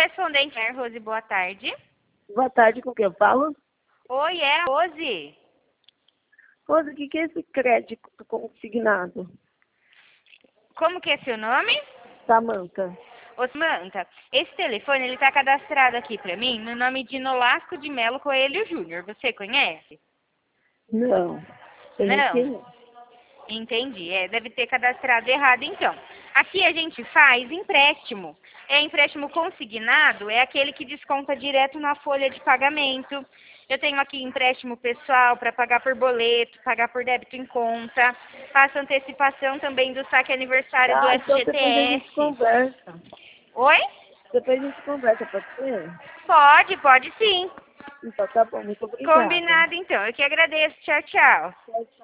correspondente, Rose, boa tarde. Boa tarde, com quem eu falo? Oi, é a Rose. Rose, o que é esse crédito consignado? Como que é seu nome? Samanta. Ô, Samanta, esse telefone, ele tá cadastrado aqui pra mim no nome de Nolasco de Melo Coelho Júnior. Você conhece? Não. Eu não Não? sei. Entendi. Deve ter cadastrado errado, então. Aqui a gente faz empréstimo. Empréstimo consignado é aquele que desconta direto na folha de pagamento. Eu tenho aqui empréstimo pessoal para pagar por boleto, pagar por débito em conta. Faço antecipação também do saque aniversário do Então depois a gente FGTS. conversa. Oi? Depois a gente conversa, pode ser? Pode sim. Então tá bom, muito obrigada. Combinado, então. Eu que agradeço. Tchau, tchau. Tchau,